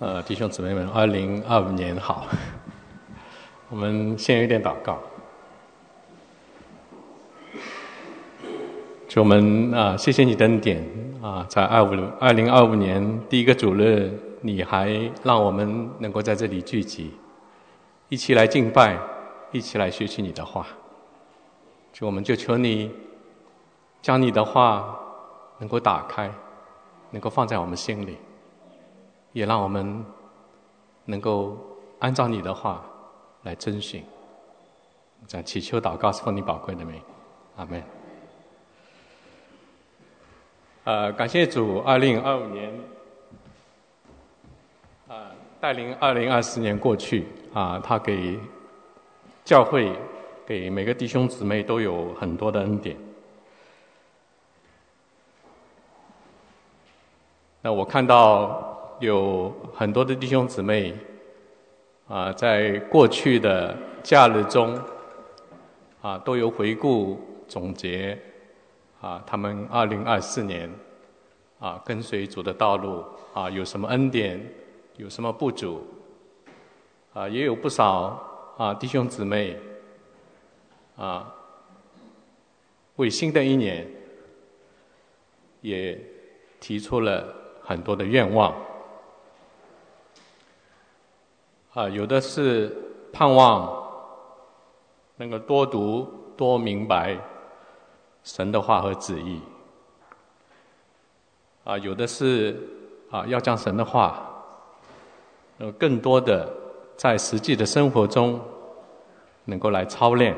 弟兄姊妹们，2025年好。我们先有一点祷告。主，我们谢谢你的恩典在2025年第一个主日，你还让我们能够在这里聚集，一起来敬拜，一起来学习你的话。主，我们就求你将你的话能够打开，能够放在我们心里，也让我们能够按照你的话来遵循。这样祈求祷告是奉你宝贵的名，阿们。感谢主，2025年带领2024年过去他给教会、给每个弟兄姊妹都有很多的恩典。那我看到有很多的弟兄姊妹在过去的假日中都有回顾总结他们2024年跟随主的道路有什么恩典，有什么不足也有不少弟兄姊妹为新的一年也提出了很多的愿望有的是盼望能够多读多明白神的话和旨意有的是要将神的话更多的在实际的生活中能够来操练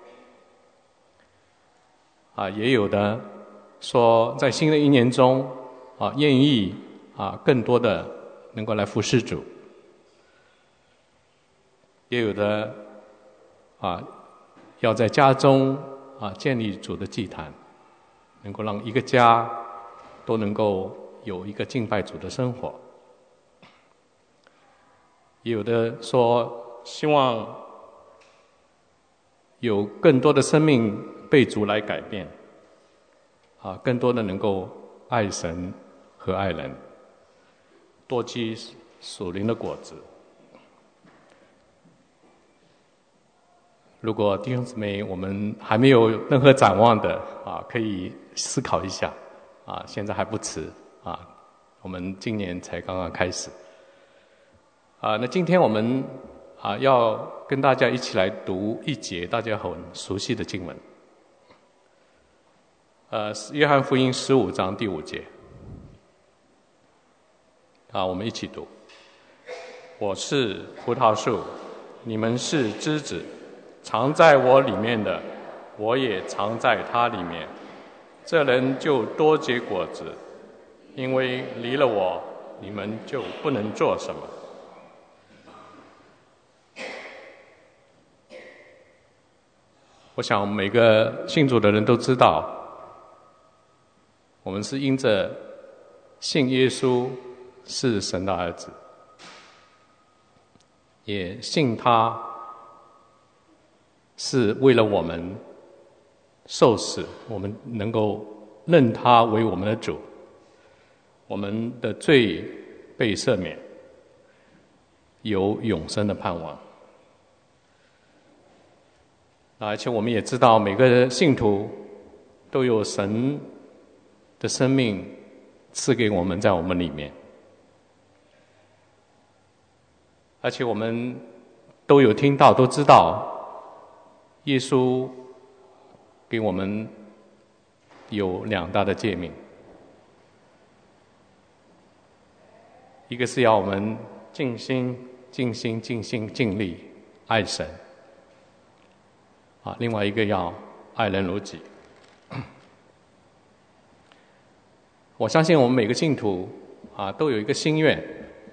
也有的说在新的一年中愿意更多的能够来服侍主，也有的要在家中建立主的祭坛，能够让一个家都能够有一个敬拜主的生活。也有的说希望有更多的生命被主来改变更多的能够爱神和爱人，多结属灵的果子。如果弟兄姊妹我们还没有任何展望的可以思考一下现在还不迟我们今年才刚刚开始那今天我们要跟大家一起来读一节大家很熟悉的经文约翰福音15章第5节我们一起读。我是葡萄树，你们是枝子，藏在我里面的，我也藏在他里面，这人就多结果子，因为离了我，你们就不能做什么。我想每个信主的人都知道，我们是因着信耶稣是神的儿子，也信他是为了我们受死，我们能够认他为我们的主，我们的罪被赦免，有永生的盼望。而且我们也知道每个信徒都有神的生命赐给我们在我们里面，而且我们都有听到都知道耶稣给我们有2大的诫命，一个是要我们尽心尽心尽心尽力爱神另外一个要爱人如己。我相信我们每个信徒都有一个心愿，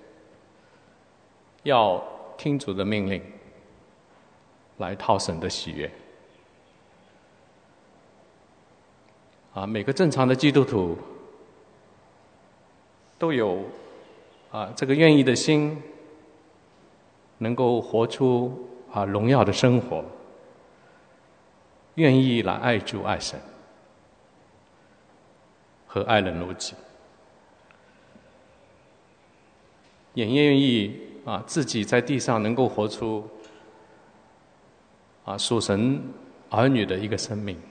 要听主的命令来讨神的喜悦每个正常的基督徒都有这个愿意的心，能够活出荣耀的生活，愿意来爱主爱神和爱人如己。 也愿意自己在地上能够活出属神儿女的一个生命，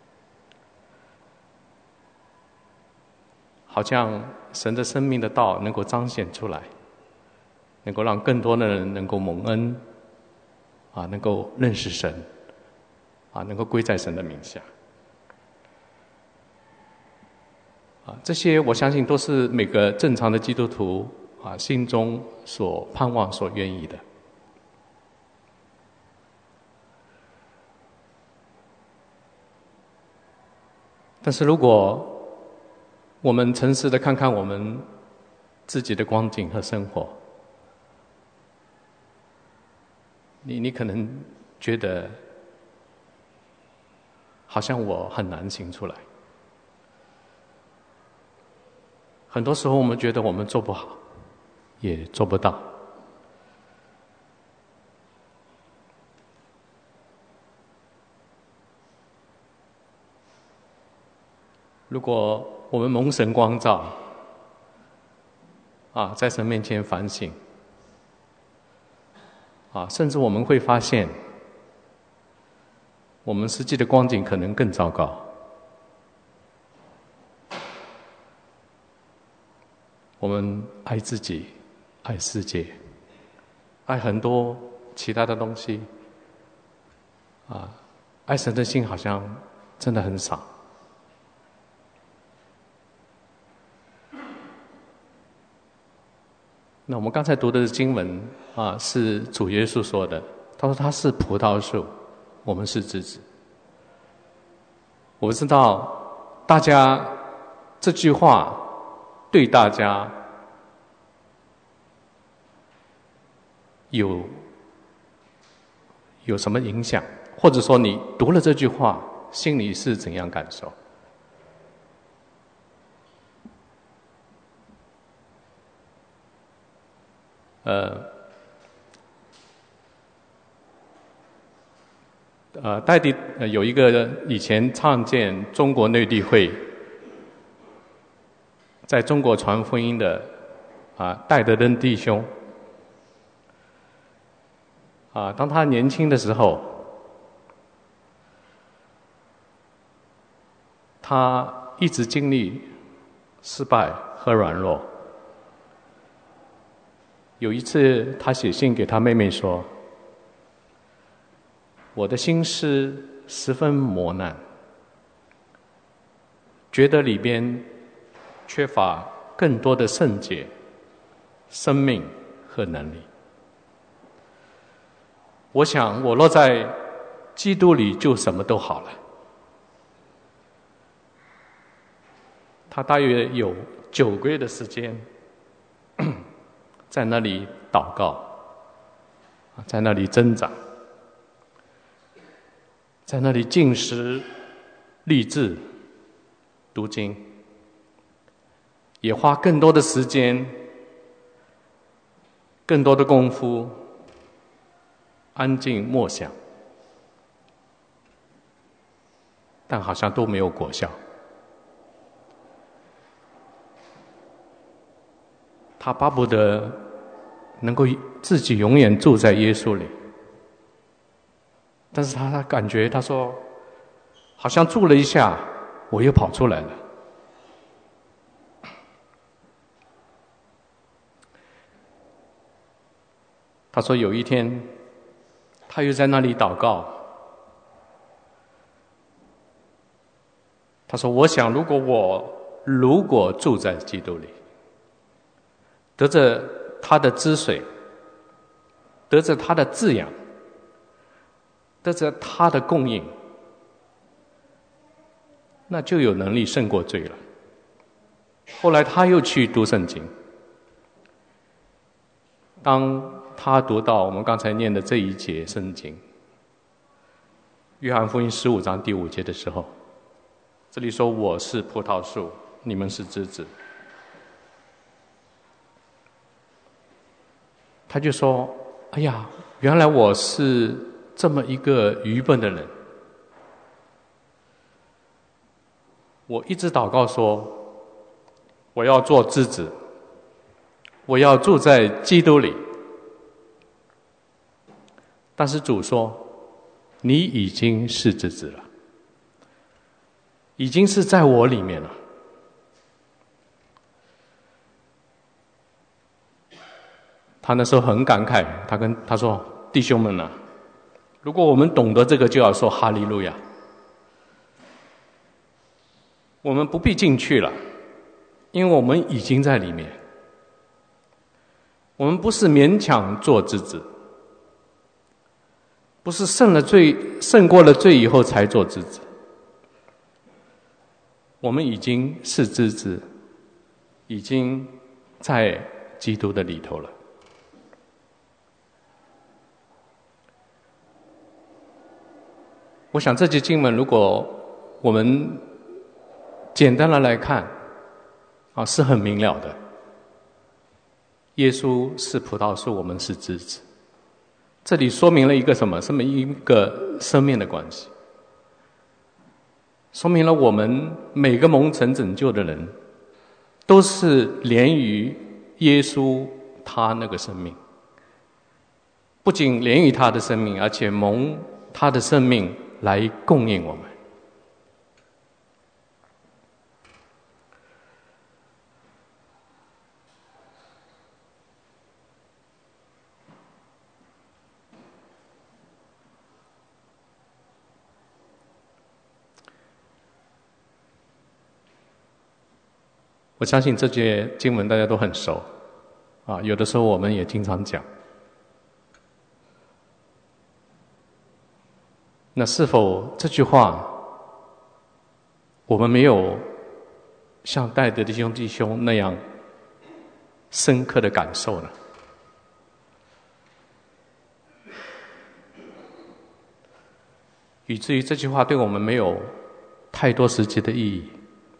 好像神的生命的道能够彰显出来，能够让更多的人能够蒙恩，能够认识神，能够归在神的名下。这些我相信都是每个正常的基督徒心中所盼望、所愿意的。但是如果我们诚实的看看我们自己的光景和生活，你可能觉得好像我很难行出来。很多时候我们觉得我们做不好，也做不到。如果我们蒙神光照，在神面前反省，甚至我们会发现，我们实际的光景可能更糟糕。我们爱自己，爱世界，爱很多其他的东西，爱神的心好像真的很少。那我们刚才读的经文是主耶稣说的，他说他是葡萄树，我们是枝子。我知道大家这句话对大家有什么影响，或者说你读了这句话心里是怎样感受？戴迪有一个以前创建中国内地会，在中国传福音的戴德登弟兄，当他年轻的时候，他一直经历失败和软弱。有一次他写信给他妹妹说，我的心思十分磨难，觉得里边缺乏更多的圣洁、生命和能力。我想我若在基督里就什么都好了。他大约有9个月的时间在那里祷告，在那里挣扎，在那里禁食、立志、读经，也花更多的时间、更多的功夫安静默想，但好像都没有果效。他巴不得能够自己永远住在耶稣里，但是他感觉，他说好像住了一下我又跑出来了。他说有一天他又在那里祷告，他说我想如果住在基督里，得着他的汁水，得着他的滋养，得着他的供应，那就有能力胜过罪了。后来他又去读圣经，当他读到我们刚才念的这一节圣经，约翰福音15章第5节的时候，这里说我是葡萄树，你们是枝子。他就说，哎呀，原来我是这么一个愚笨的人。我一直祷告说，我要做枝子， 我要住在基督里。但是主说，你已经是之子了，已经是在我里面了。他那时候很感慨，他说：弟兄们啊，如果我们懂得这个，就要说哈利路亚。我们不必进去了，因为我们已经在里面。我们不是勉强做之子，不是胜过了罪以后才做之子。我们已经是之子，已经在基督的里头了。我想这节经文，如果我们简单的来看，是很明了的。耶稣是葡萄树，我们是枝子。这里说明了一个什么？说明一个生命的关系，说明了我们每个蒙神拯救的人，都是连于耶稣他那个生命。不仅连于他的生命，而且蒙他的生命来供应我们。我相信这节经文大家都很熟，有的时候我们也经常讲。那是否这句话我们没有像戴德的弟兄那样深刻的感受呢？以至于这句话对我们没有太多实际的意义，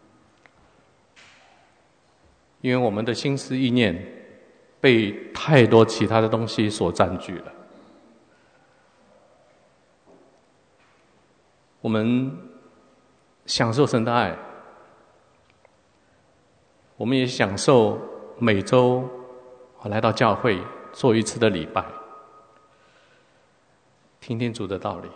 因为我们的心思意念被太多其他的东西所占据了。我们享受神的爱，我们也享受每周来到教会做一次的礼拜，听听主的道理。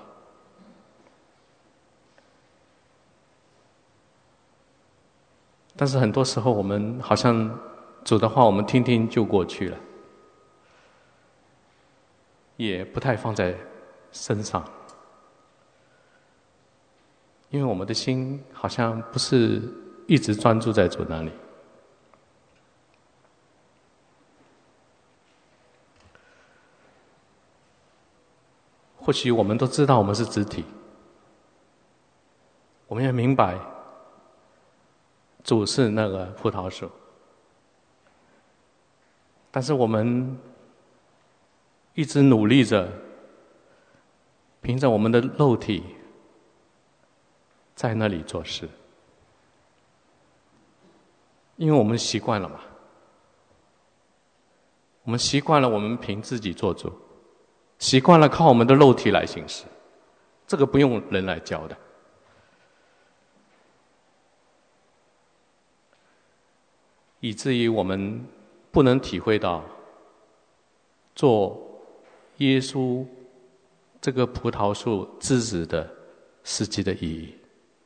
但是很多时候我们好像主的话我们听听就过去了，也不太放在身上，因为我们的心好像不是一直专注在主那里。或许我们都知道我们是肢体，我们也明白主是那个葡萄树，但是我们一直努力着，凭着我们的肉体在那里做事，因为我们习惯了嘛，我们习惯了我们凭自己做主，习惯了靠我们的肉体来行事，这个不用人来教的。以至于我们不能体会到做耶稣这个葡萄树枝子的实际的意义。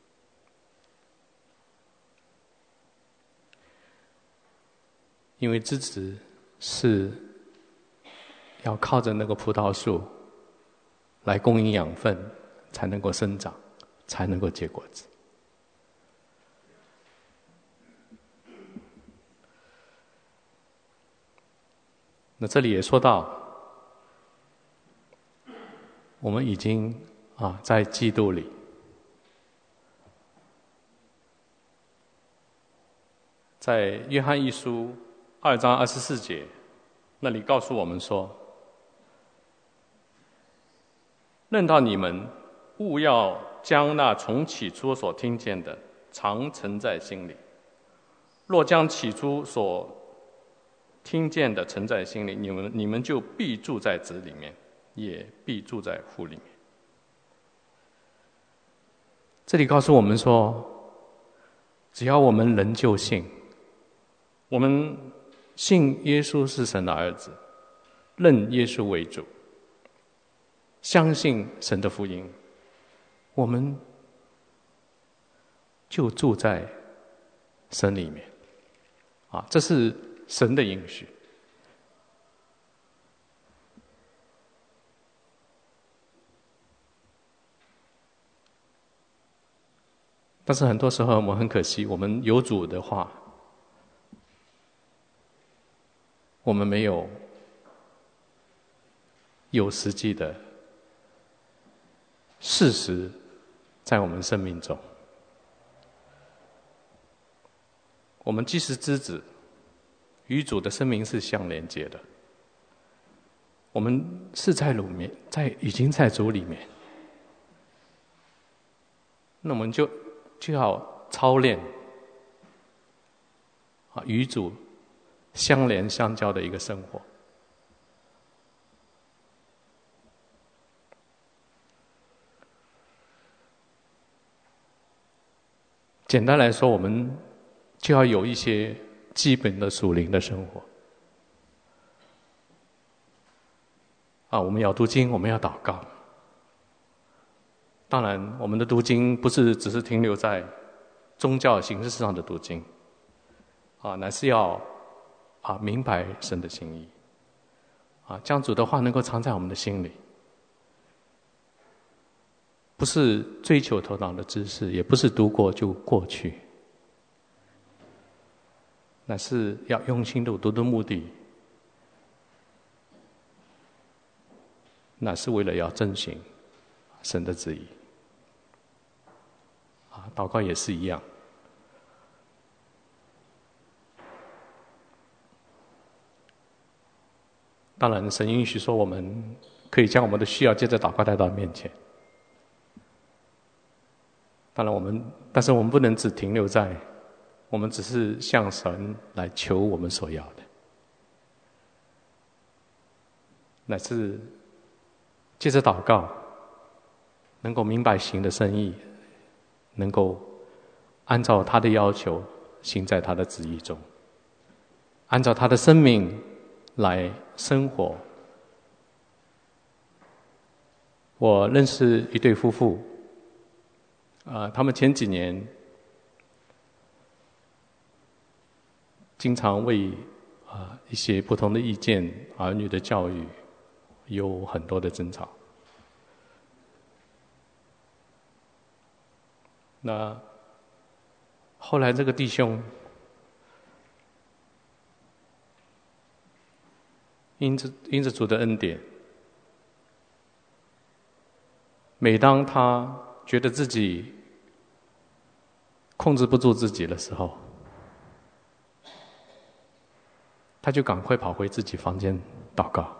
因为枝子是要靠着那个葡萄树来供应养分，才能够生长，才能够结果子。那这里也说到，我们已经在基督里。在约翰一书2章24节，那里告诉我们说：论到你们，务要将那从起初所听见的常存在心里。若将起初所听见的存在心里，你们就必住在子里面，也必住在父里面。这里告诉我们说，只要我们人就信，我们信耶稣是神的儿子，认耶稣为主，相信神的福音，我们就住在神里面。这是神的应许。但是很多时候我们很可惜，我们有主的话，我们没有实际的事实在我们生命中。我们既是之子，与主的生命是相连接的。我们是在里面，已经在主里面，那我们就要操练与主相连相交的一个生活。简单来说，我们就要有一些基本的属灵的生活。我们要读经，我们要祷告。当然，我们的读经不是只是停留在宗教形式上的读经，乃是要明白神的心意，将主的话能够藏在我们的心里。不是追求头脑的知识，也不是读过就过去，乃是要用心读的目的，乃是为了要遵行神的旨意。祷告也是一样。当然，神允许说我们可以将我们的需要借着祷告带到面前。当然，但是我们不能只停留在我们只是向神来求我们所要的，乃是借着祷告，能够明白神的深意，能够按照他的要求行在他的旨意中，按照他的生命来生活。我认识一对夫妇，他们前几年经常为一些不同的意见、儿女的教育有很多的争吵。那后来这个弟兄因着主的恩典，每当他觉得自己控制不住自己的时候，他就赶快跑回自己房间祷告。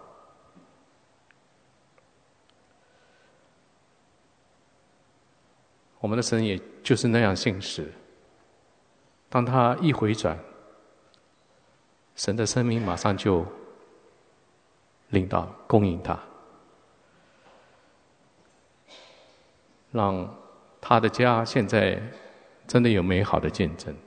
我们的神也就是那样信实，当他一回转，神的生命马上就领导供应他，让他的家现在真的有美好的见证。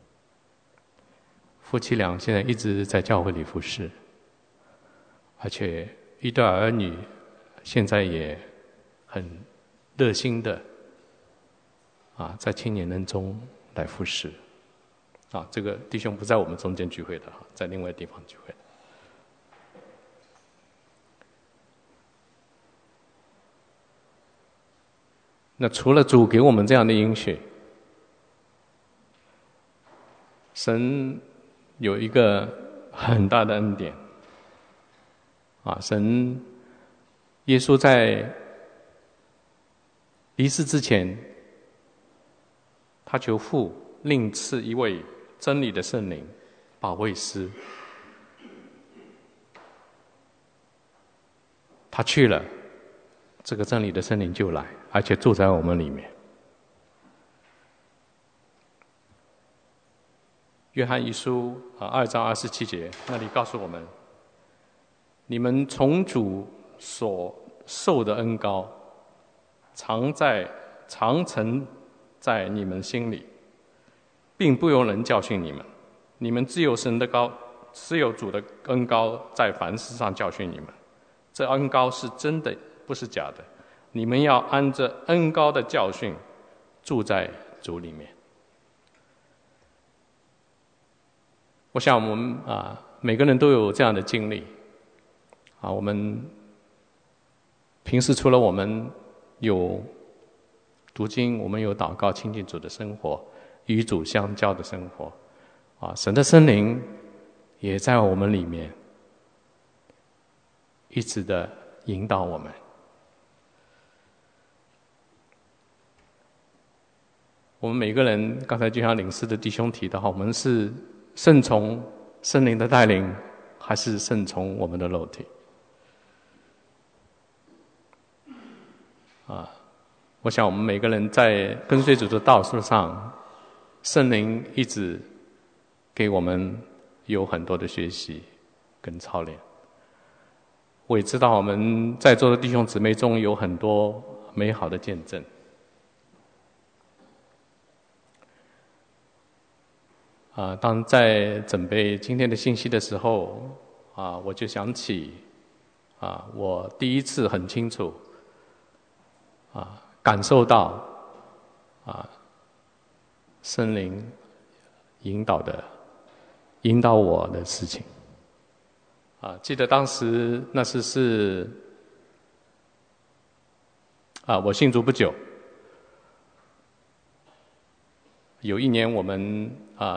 夫妻俩现在一直在教会里服侍，而且一对儿女现在也很热心的在青年人中来服侍。这个弟兄不在我们中间聚会的，在另外地方聚会的。那除了主给我们这样的应许，神有一个很大的恩典。神耶稣在离世之前，他求父另赐一位真理的圣灵保惠师。他去了，这个真理的圣灵就来，而且住在我们里面。约翰一书2章27节那里告诉我们，你们从主所受的恩膏常存在你们心里，并不用人教训你们，你们自有神的膏是有主的恩膏在凡事上教训你们，这恩膏是真的，不是假的。你们要按着恩膏的教训住在主里面。我想我们每个人都有这样的经历我们平时除了我们有读经，我们有祷告亲近主的生活，与主相交的生活神的圣灵也在我们里面一直的引导我们。我们每个人刚才就像领事的弟兄提到我们是顺从圣灵的带领，还是顺从我们的肉体我想我们每个人在跟随主的道路上，圣灵一直给我们有很多的学习跟操练。我也知道我们在座的弟兄姊妹中有很多美好的见证当在准备今天的信息的时候我就想起我第一次很清楚感受到圣灵引导我的事情记得当时那是我信主不久，有一年我们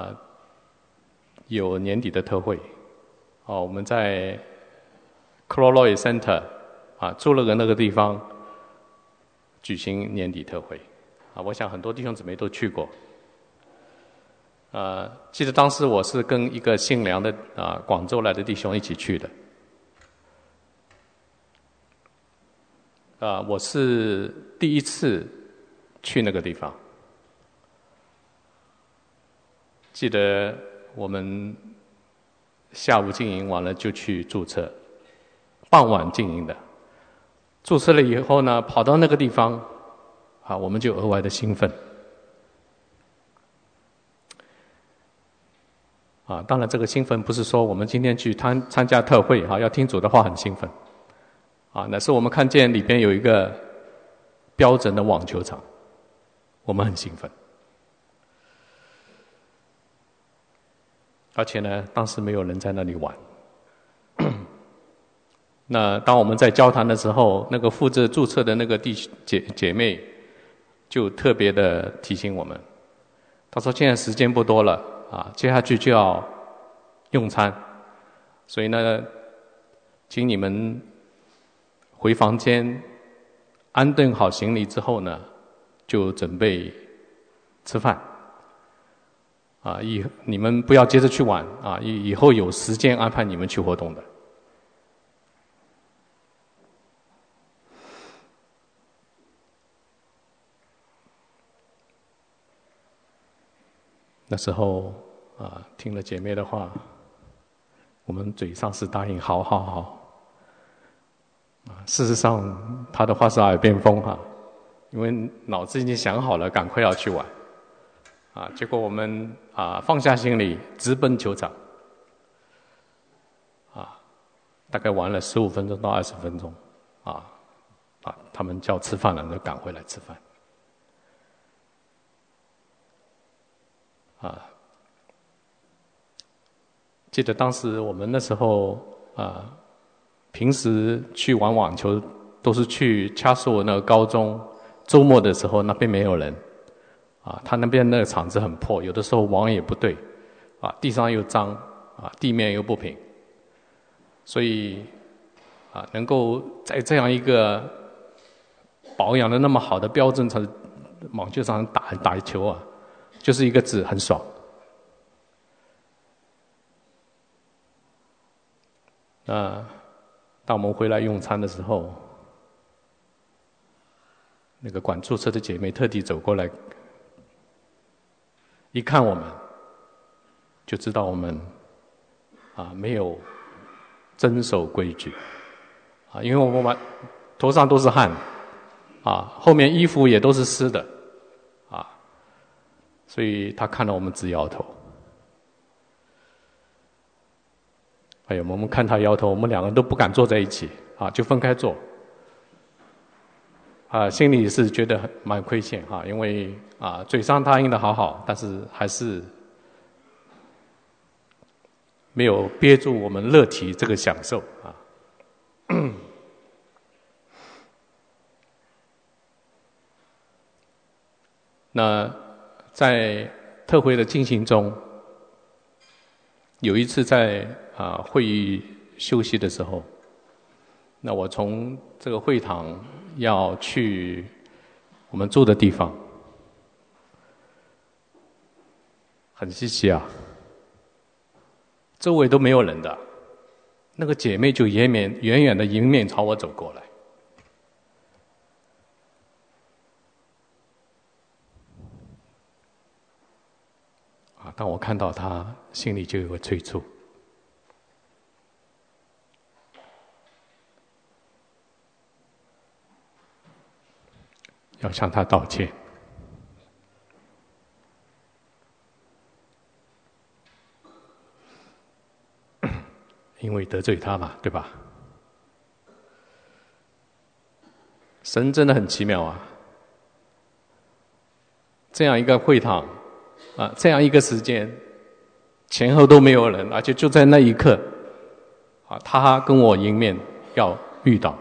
有年底的特会我们在 Cloroy Center 租了个那个地方举行年底特会我想很多弟兄姊妹都去过记得当时我是跟一个姓梁的广州来的弟兄一起去的我是第一次去那个地方，记得我们下午经营完了就去注册，傍晚经营的。注册了以后呢，跑到那个地方我们就额外的兴奋当然这个兴奋不是说我们今天去参加特会要听主的话很兴奋乃是我们看见里边有一个标准的网球场，我们很兴奋。而且呢，当时没有人在那里玩。那当我们在交谈的时候，那个负责注册的那个姐妹就特别的提醒我们，她说现在时间不多了接下去就要用餐，所以呢，请你们回房间安顿好行李之后呢，就准备吃饭你们不要接着去玩以后有时间安排你们去活动的。那时候听了姐妹的话，我们嘴上是答应好好好事实上她的话是耳边风因为脑子已经想好了赶快要去玩结果我们放下行李直奔球场大概玩了15分钟到20分钟他们叫吃饭了就赶回来吃饭记得当时我们那时候平时去玩网球都是去掐索那个高中，周末的时候那边没有人他那边那个场子很破，有的时候网也不对地上又脏地面又不平，所以能够在这样一个保养的那么好的标准场网球场打球就是一个字，很爽。当我们回来用餐的时候，那个管注册的姐妹特地走过来，一看我们，就知道我们没有遵守规矩因为我们头上都是汗后面衣服也都是湿的所以他看到我们直摇头哎呀，我们看他摇头，我们两个人都不敢坐在一起啊，就分开坐。心里是觉得蛮亏欠哈，因为嘴上答应的好好，但是还是没有憋住我们乐体这个享受啊。那在特会的进行中，有一次在会议休息的时候，那我从这个会堂要去我们住的地方，很稀奇啊，周围都没有人的，那个姐妹就远远的迎面朝我走过来。当我看到她，心里就有个催促，要向她道歉，因为得罪她嘛，对吧？神真的很奇妙啊！这样一个会堂，这样一个时间，前后都没有人，而且就在那一刻，他跟我迎面要遇到，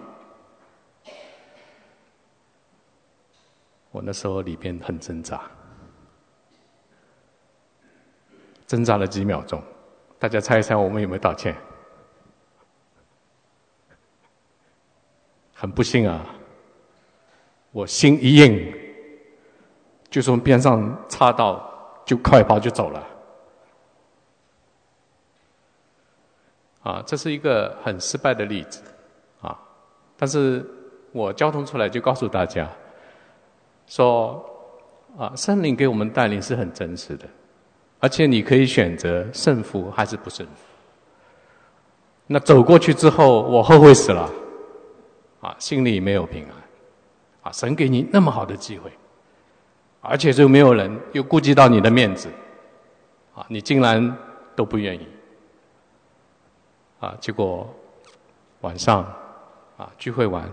我那时候里边很挣扎，挣扎了几秒钟。大家猜一猜，我们有没有道歉？很不幸啊，我心一硬，就从边上插到，就快跑就走了。这是一个很失败的例子，但是我交通出来就告诉大家，说，圣灵给我们带领是很真实的，而且你可以选择顺服还是不顺服。那走过去之后，我后悔死了，心里没有平安，神给你那么好的机会，而且就没有人，又顾及到你的面子，你竟然都不愿意。结果晚上聚会完，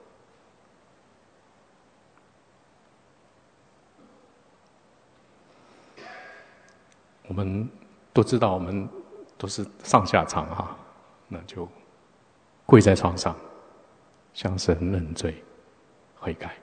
我们都知道我们都是上下场那就跪在床上向神认罪悔改。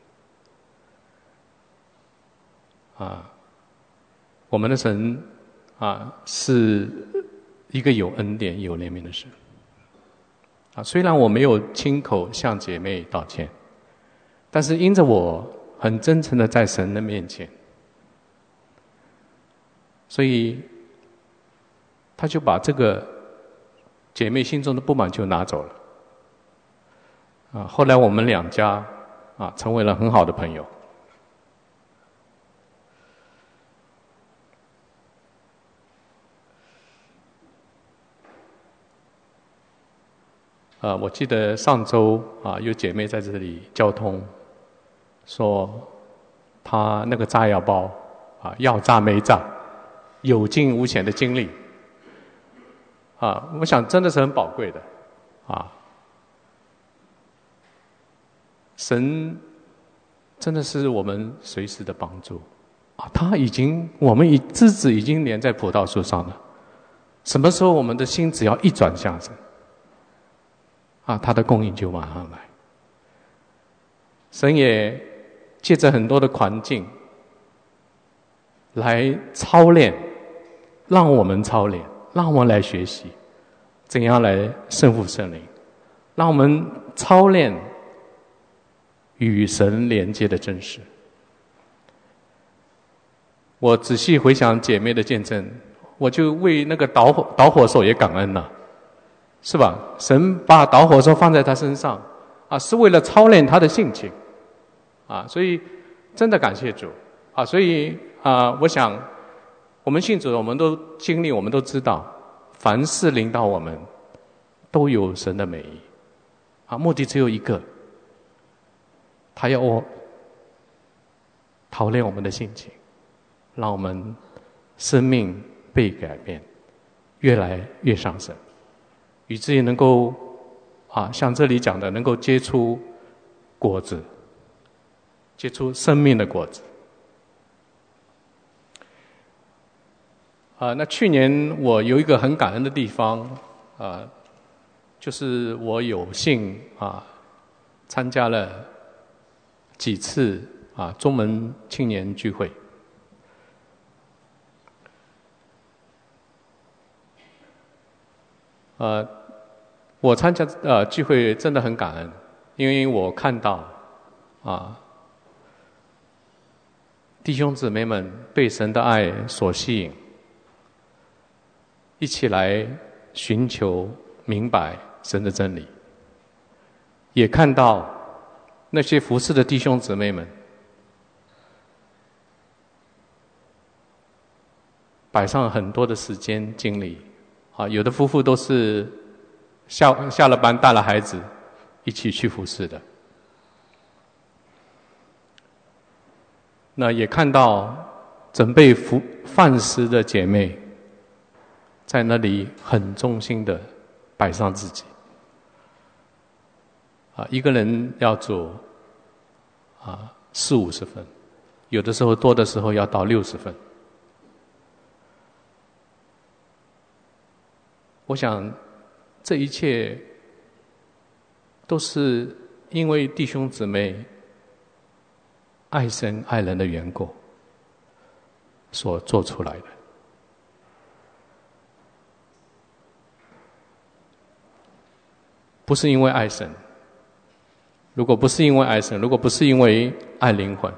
我们的神是一个有恩典有怜悯的神。虽然我没有亲口向姐妹道歉，但是因着我很真诚的在神的面前，所以他就把这个姐妹心中的不满就拿走了。后来我们两家成为了很好的朋友。我记得上周有姐妹在这里交通，说她那个炸药包要炸没炸，有惊无险的经历。我想真的是很宝贵的神真的是我们随时的帮助我们枝子已经连在葡萄树上了，什么时候我们的心只要一转向神他的供应就马上来。神也借着很多的环境来操练，让我们操练，让我们来学习怎样来胜负圣灵，让我们操练与神连接的真实。我仔细回想姐妹的见证，我就为那个导火索也感恩了，是吧？神把导火索放在她身上是为了操练她的性情所以真的感谢主所以我想我们信主的，我们都经历，我们都知道，凡事临到我们都有神的美意目的只有一个，他要操练我们的性情，让我们生命被改变，越来越上升。 以至于能够像这里讲的，能够结出果子，结出生命的果子。那去年我有一个很感恩的地方，就是我有幸参加了几次中门青年聚会。我参加聚会真的很感恩，因为我看到弟兄姊妹们被神的爱所吸引，一起来寻求明白神的真理，也看到那些服侍的弟兄姊妹们摆上很多的时间精力，有的夫妇都是下了班带了孩子一起去服侍的。那也看到准备饭食的姐妹在那里很忠心的摆上自己，一个人要煮40-50份，有的时候多的时候要到60份。我想这一切都是因为弟兄姊妹爱神爱人的缘故所做出来的。不是因为爱神，如果不是因为爱神，如果不是因为爱灵魂，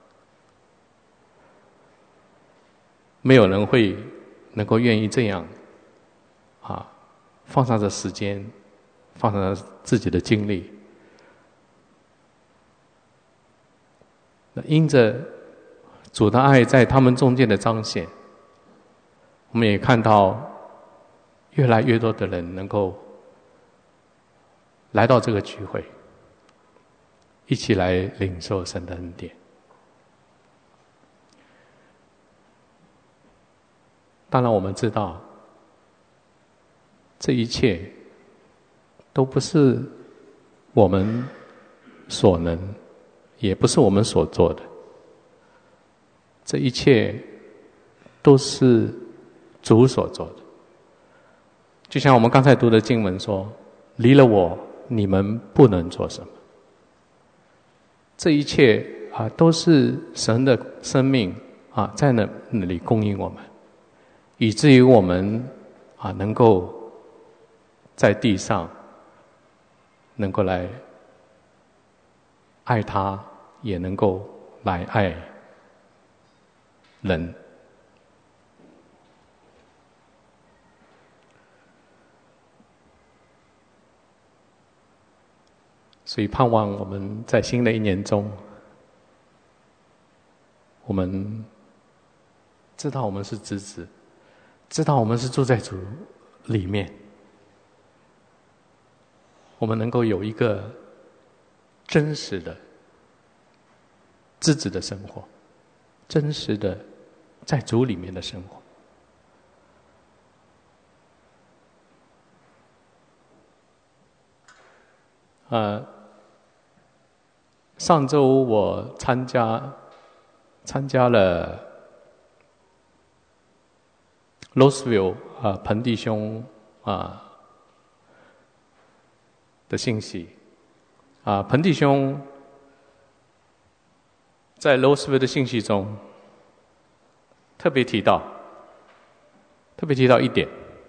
没有人会能够愿意这样放上这时间，放上自己的精力。那因着主的爱在他们中间的彰显，我们也看到越来越多的人能够来到这个聚会，一起来领受神的恩典。当然我们知道这一切都不是我们所能，也不是我们所做的，这一切都是主所做的。就像我们刚才读的经文说，离了我你们不能做什么。这一切都是神的生命在那里供应我们，以至于我们能够在地上能够来爱他，也能够来爱人。所以盼望我们在新的一年中，我们知道我们是子子，知道我们是住在主里面，我们能够有一个真实的自子的生活，真实的在主里面的生活。上周我参加了Roseville 彭弟兄的信息。彭弟兄在 Roseville 的信息中特别提到一点，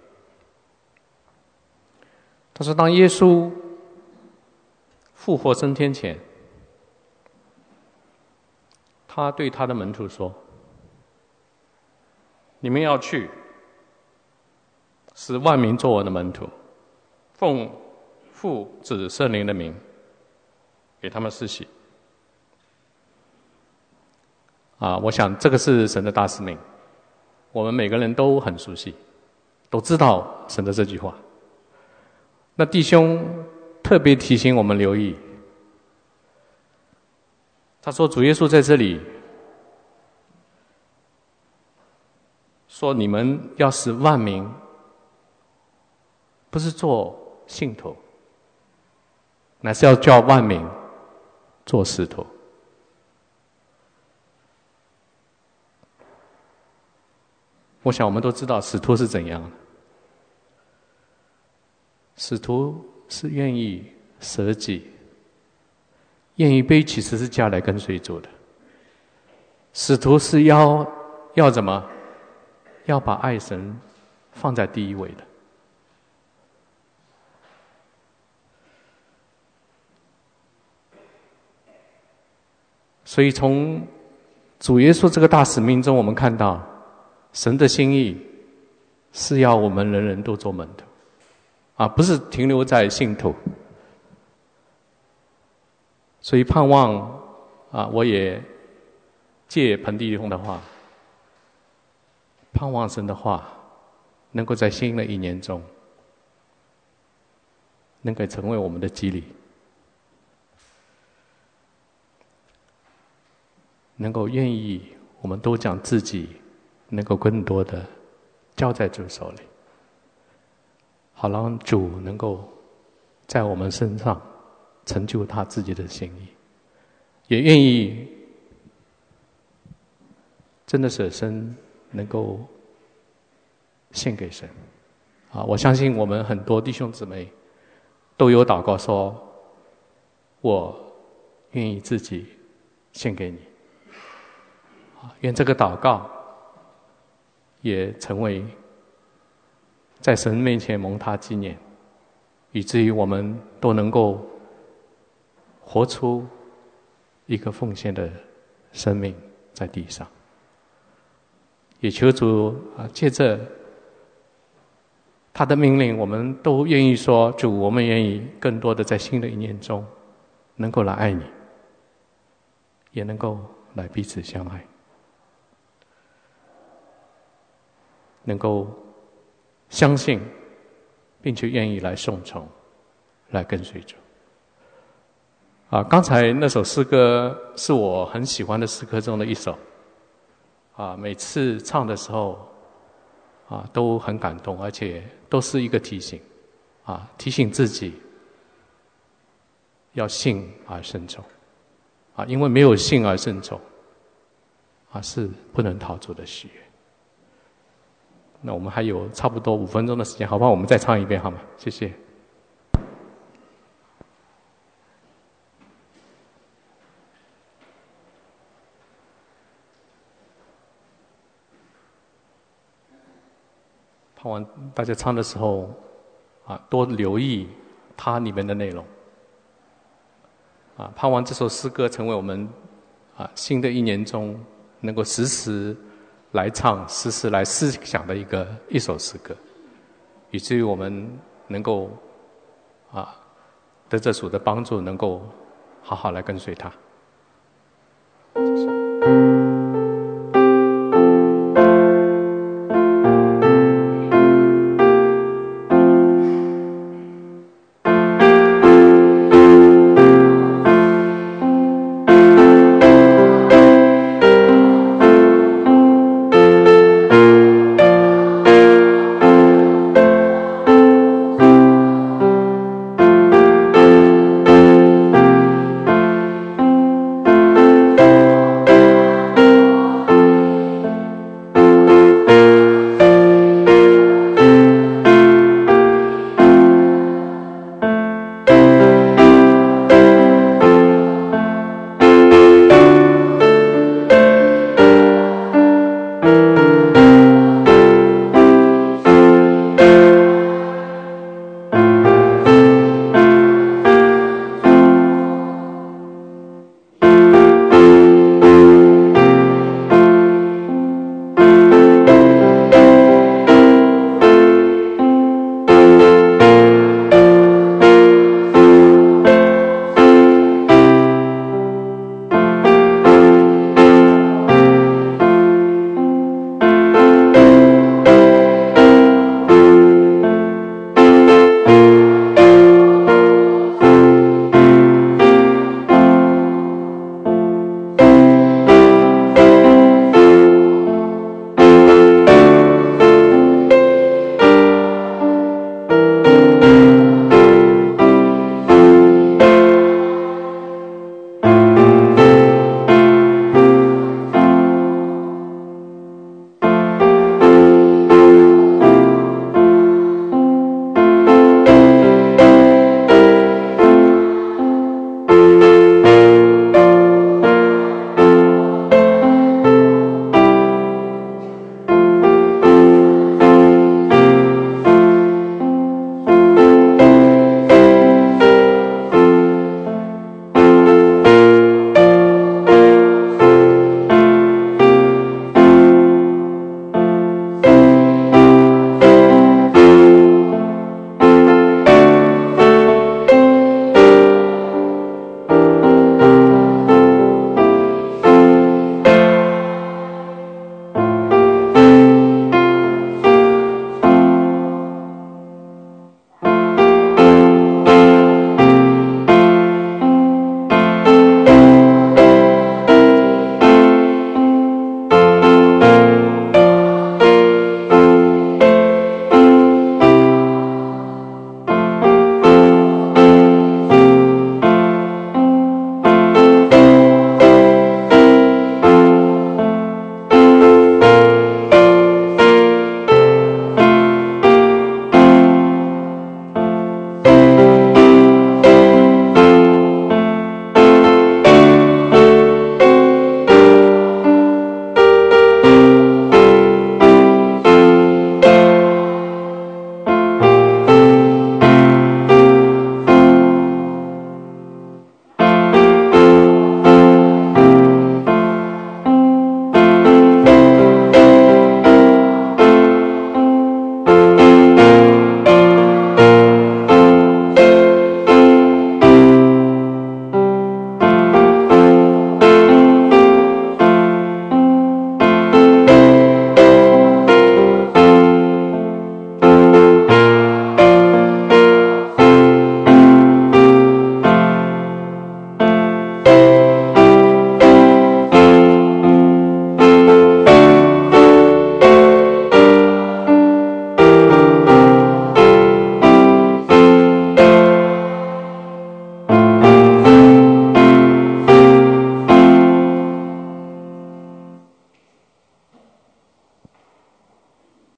他说当耶稣复活升天前，他对他的门徒说，你们要去使万民做我的门徒，奉父子圣灵的名给他们施洗。我想这个是神的大使命，我们每个人都很熟悉，都知道神的这句话。那弟兄特别提醒我们留意，他说主耶稣在这里说，你们要使万民不是做信徒，乃是要叫万民做使徒。我想我们都知道使徒是怎样的。使徒是愿意舍己，愿意背起十字架来跟随主的。使徒是要怎么？要把爱神放在第一位的。所以从主耶稣这个大使命中，我们看到神的心意是要我们人人都做门徒，不是停留在信徒。所以盼望我也借彭弟兄的话，盼望神的话能够在新的一年中能够成为我们的激励，能够愿意我们都将自己能够更多的交在主手里，好让主能够在我们身上成就他自己的心意，也愿意真的舍身能够献给神。我相信我们很多弟兄姊妹都有祷告说，我愿意自己献给你。愿这个祷告也成为在神面前蒙他纪念，以至于我们都能够活出一个奉献的生命在地上。也求主借着他的命令，我们都愿意说，主，我们愿意更多的在新的一年中能够来爱你，也能够来彼此相爱，能够相信并且愿意来顺从，来跟随主。刚才那首诗歌是我很喜欢的诗歌中的一首。每次唱的时候都很感动，而且都是一个提醒，提醒自己要信而顺从，因为没有信而顺从是不能讨主的喜悦。那我们还有差不多5分钟的时间，好不好？我们再唱一遍好吗？谢谢。盼望大家唱的时候多留意它里面的内容，盼望这首诗歌成为我们新的一年中能够时时来唱、时时来思想的一首诗歌，以至于我们能够得着主的帮助，能够好好来跟随他。